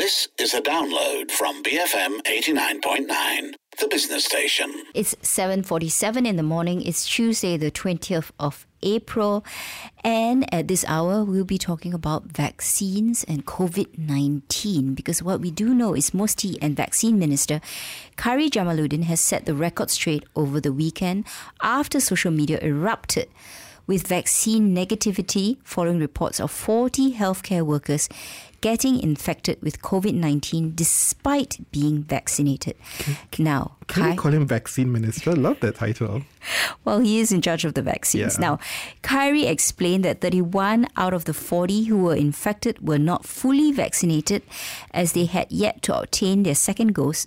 This is a download from BFM 89.9, the business station. It's 7:47 in the morning. It's Tuesday, the 20th of April. And at this hour, we'll be talking about vaccines and COVID-19. Because what we do know is Musti and Vaccine Minister Khairy Jamaluddin has set the record straight over the weekend after social media erupted with vaccine negativity following reports of 40 healthcare workers getting infected with COVID-19 despite being vaccinated. Now, can we call him Vaccine Minister? Love that title. Well, he is in charge of the vaccines. Yeah. Now, Khairy explained that 31 out of the 40 who were infected were not fully vaccinated as they had yet to obtain their second dose,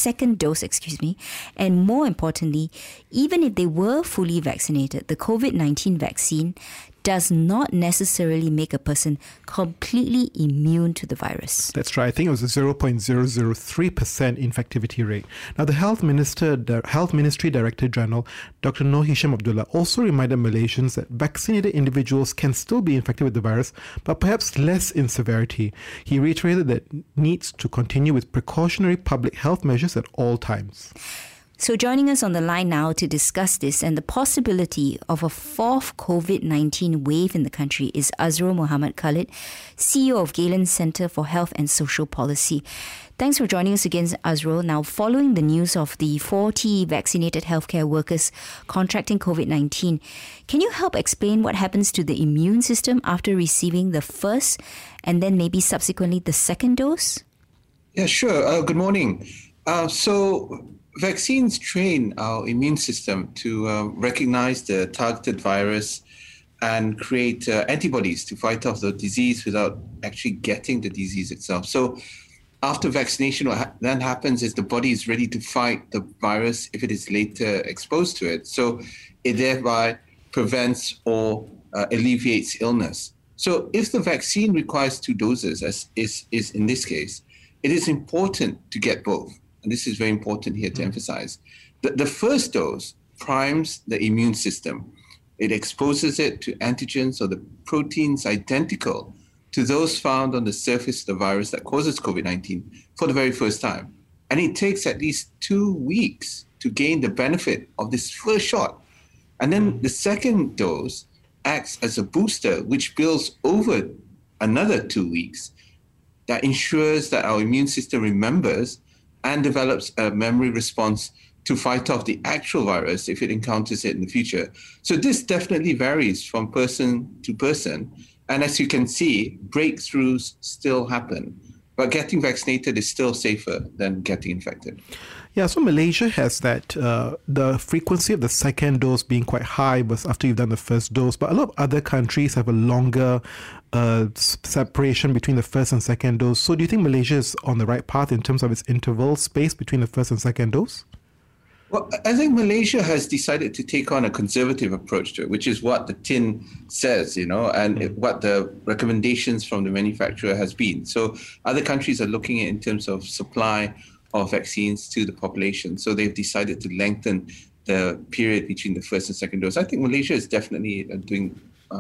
and more importantly, even if they were fully vaccinated, the COVID-19 vaccine does not necessarily make a person completely immune to the virus. That's right. I think it was a 0.003% infectivity rate. Now, the Health Ministry Director General, Dr. Noor Hisham Abdullah, also reminded Malaysians that vaccinated individuals can still be infected with the virus, but perhaps less in severity. He reiterated that needs to continue with precautionary public health measures at all times. So joining us on the line now to discuss this and the possibility of a fourth COVID-19 wave in the country is Azrul Mohammed Khalid, CEO of Galen Centre for Health and Social Policy. Thanks for joining us again, Azrul. Now, following the news of the 40 vaccinated healthcare workers contracting COVID-19, can you help explain what happens to the immune system after receiving the first and then maybe subsequently the second dose? Yeah, sure. Good morning. Vaccines train our immune system to recognize the targeted virus and create antibodies to fight off the disease without actually getting the disease itself. So after vaccination, what then happens is the body is ready to fight the virus if it is later exposed to it. So it thereby prevents or alleviates illness. So if the vaccine requires 2 doses, as is in this case, it is important to get both. And this is very important here to emphasize. The first dose primes the immune system. It exposes it to antigens or the proteins identical to those found on the surface of the virus that causes COVID-19 for the very first time. And it takes at least 2 weeks to gain the benefit of this first shot. And then the second dose acts as a booster, which builds over another 2 weeks that ensures that our immune system remembers and develops a memory response to fight off the actual virus if it encounters it in the future. So this definitely varies from person to person. And as you can see, breakthroughs still happen. But getting vaccinated is still safer than getting infected. Yeah, so Malaysia has that, the frequency of the second dose being quite high was after you've done the first dose, but a lot of other countries have a longer separation between the first and second dose. So do you think Malaysia is on the right path in terms of its interval space between the first and second dose? Well, I think Malaysia has decided to take on a conservative approach to it, which is what the tin says, and what the recommendations from the manufacturer has been. So other countries are looking at in terms of supply of vaccines to the population. So they've decided to lengthen the period between the first and second dose. I think Malaysia is definitely doing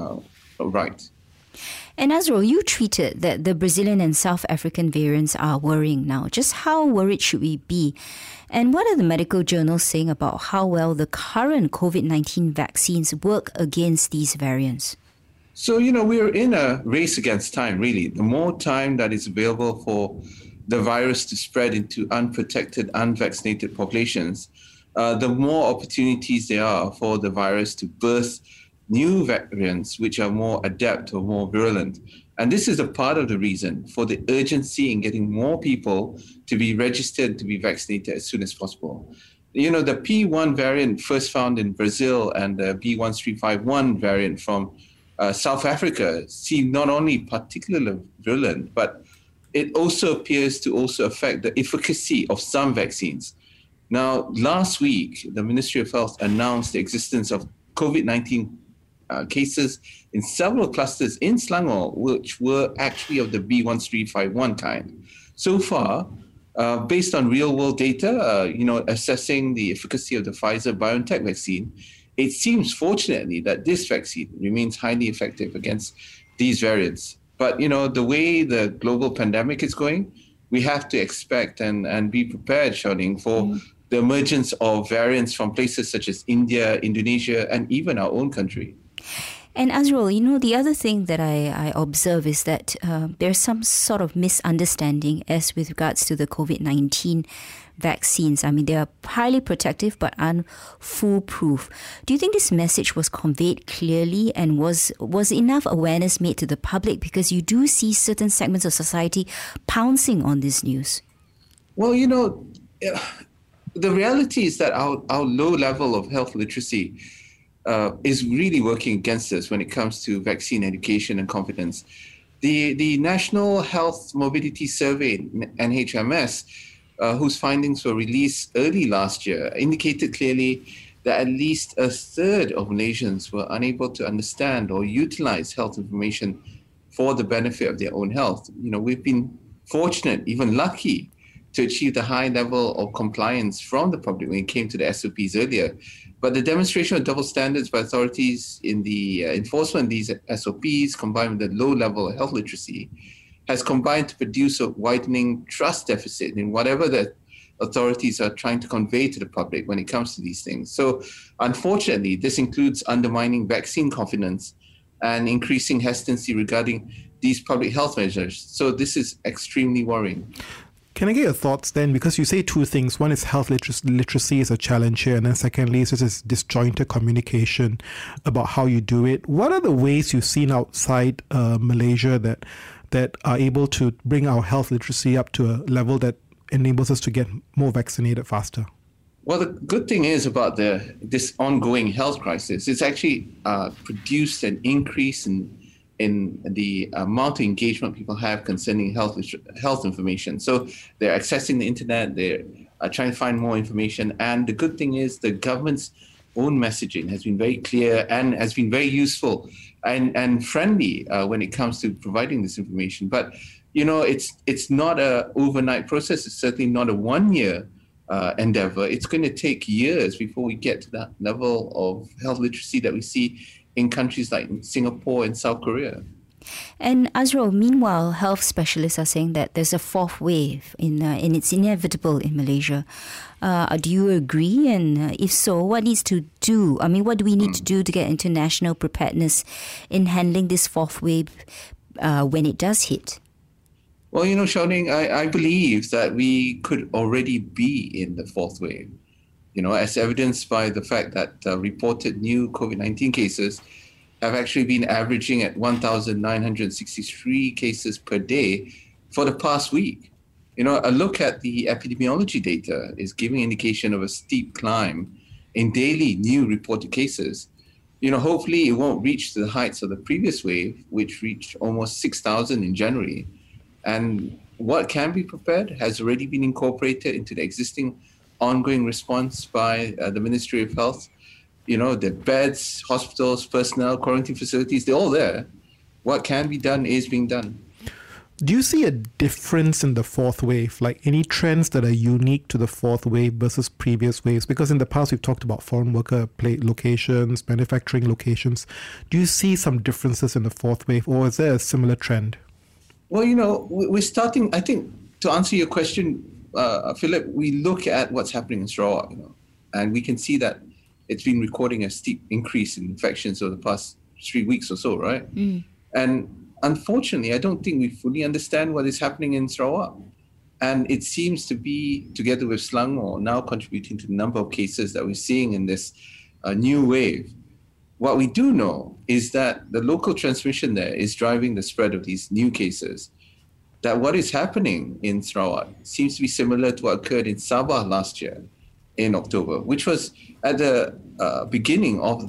right. And Azrul, you tweeted that the Brazilian and South African variants are worrying now. Just how worried should we be? And what are the medical journals saying about how well the current COVID-19 vaccines work against these variants? So, we're in a race against time, really. The more time that is available for the virus to spread into unprotected, unvaccinated populations, the more opportunities there are for the virus to birth new variants which are more adept or more virulent. And this is a part of the reason for the urgency in getting more people to be registered to be vaccinated as soon as possible. The P1 variant first found in Brazil and the B1351 variant from South Africa seem not only particularly virulent, but it also appears to also affect the efficacy of some vaccines. Now, last week, the Ministry of Health announced the existence of COVID-19 cases in several clusters in Selangor, which were actually of the B1351 kind. So far, based on real-world data, assessing the efficacy of the Pfizer-BioNTech vaccine, it seems, fortunately, that this vaccine remains highly effective against these variants. But, the way the global pandemic is going, we have to expect and be prepared, Xiaoning, for the emergence of variants from places such as India, Indonesia, and even our own country. And Azrul, the other thing that I observe is that there's some sort of misunderstanding as with regards to the COVID-19 vaccines. I mean, they are highly protective but unfoolproof. Do you think this message was conveyed clearly, and was enough awareness made to the public? Because you do see certain segments of society pouncing on this news. Well, the reality is that our low level of health literacy is really working against us when it comes to vaccine education and confidence. The National Health Mobility Survey, NHMS, whose findings were released early last year, indicated clearly that at least a third of Malaysians were unable to understand or utilize health information for the benefit of their own health. We've been fortunate, even lucky, to achieve the high level of compliance from the public when it came to the SOPs earlier. But the demonstration of double standards by authorities in the enforcement of these SOPs, combined with the low level of health literacy, has combined to produce a widening trust deficit in whatever the authorities are trying to convey to the public when it comes to these things. So unfortunately, this includes undermining vaccine confidence and increasing hesitancy regarding these public health measures. So this is extremely worrying. Can I get your thoughts then? Because you say two things. One is health literacy is a challenge here. And then secondly, is this disjointed communication about how you do it. What are the ways you've seen outside Malaysia that are able to bring our health literacy up to a level that enables us to get more vaccinated faster? Well, the good thing is about this ongoing health crisis, it's actually produced an increase in the amount of engagement people have concerning health information. So they're accessing the internet, they're trying to find more information. And the good thing is the government's own messaging has been very clear and has been very useful and friendly when it comes to providing this information. But, it's not an overnight process. It's certainly not a one-year endeavor. It's going to take years before we get to that level of health literacy that we see in countries like Singapore and South Korea. And Azrul, meanwhile, health specialists are saying that there's a fourth wave and it's inevitable in Malaysia. Do you agree? And if so, what needs to do? I mean, what do we need to do to get into national preparedness in handling this fourth wave when it does hit? Well, Xiaoning, I believe that we could already be in the fourth wave. As evidenced by the fact that reported new COVID-19 cases have actually been averaging at 1,963 cases per day for the past week. A look at the epidemiology data is giving indication of a steep climb in daily new reported cases. Hopefully it won't reach the heights of the previous wave, which reached almost 6,000 in January. And what can be prepared has already been incorporated into the existing ongoing response by the Ministry of Health. The beds, hospitals, personnel, quarantine facilities, they're all there. What can be done is being done. Do you see a difference in the fourth wave? Like any trends that are unique to the fourth wave versus previous waves? Because in the past, we've talked about foreign worker locations, manufacturing locations. Do you see some differences in the fourth wave, or is there a similar trend? Well, we're starting, I think, to answer your question, Philip, we look at what's happening in Sarawak, and we can see that it's been recording a steep increase in infections over the past 3 weeks or so, right? And unfortunately, I don't think we fully understand what is happening in Sarawak. And it seems to be, together with Selangor, now contributing to the number of cases that we're seeing in this new wave. What we do know is that the local transmission there is driving the spread of these new cases. That what is happening in Sarawak seems to be similar to what occurred in Sabah last year in October, which was at the beginning of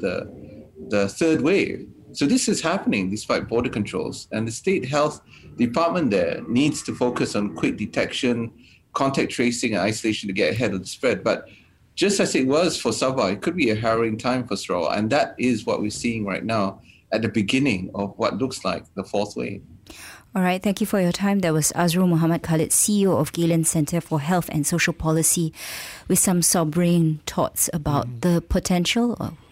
the third wave. So this is happening despite border controls, and the state health department there needs to focus on quick detection, contact tracing and isolation to get ahead of the spread. But just as it was for Sabah, it could be a harrowing time for Sarawak, and that is what we're seeing right now at the beginning of what looks like the fourth wave. All right, thank you for your time. That was Azrul Muhammad Khalid, CEO of Geylang Centre for Health and Social Policy, with some sobering thoughts about the potential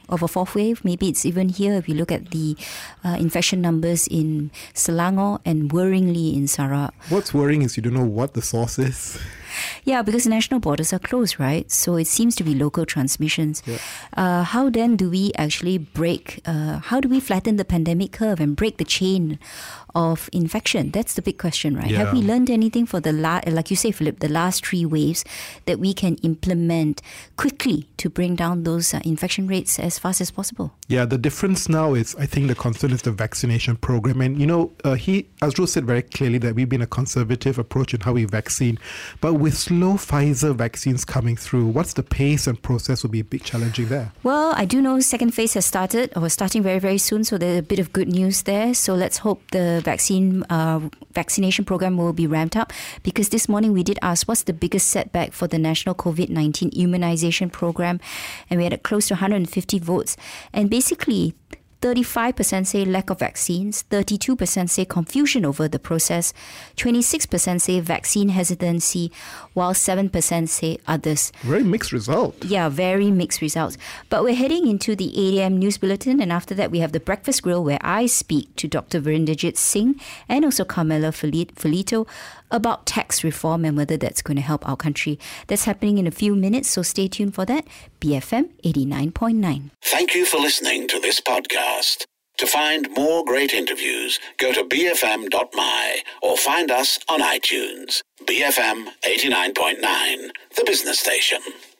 of a fourth wave. Maybe it's even here if you look at the infection numbers in Selangor and worryingly in Sarawak. What's worrying is you don't know what the source is. Yeah, because national borders are closed, right? So it seems to be local transmissions. Yeah. How then do we actually how do we flatten the pandemic curve and break the chain of infection? That's the big question, right? Yeah. Have we learned anything for like you say, Philip, the last 3 waves that we can implement quickly to bring down those infection rates as fast as possible? Yeah, the difference now is, I think the concern is the vaccination program. And, Azrul said very clearly that we've been a conservative approach in how we vaccine. But with slow Pfizer vaccines coming through, what's the pace and process will be a big challenging there? Well, I do know second phase has started or starting very, very soon. So there's a bit of good news there. So let's hope the vaccination program will be ramped up, because this morning we did ask what's the biggest setback for the national COVID-19 immunization program, and we had close to 150 votes, and basically 35% say lack of vaccines, 32% say confusion over the process, 26% say vaccine hesitancy, while 7% say others. Very mixed result. Yeah, very mixed results. But we're heading into the 8 a.m. news bulletin, and after that we have the Breakfast Grill, where I speak to Dr. Virendrajit Singh and also Carmela Filito about tax reform and whether that's going to help our country. That's happening in a few minutes, so stay tuned for that. BFM 89.9. Thank you for listening to this podcast. To find more great interviews, go to bfm.my or find us on iTunes. BFM 89.9, the business station.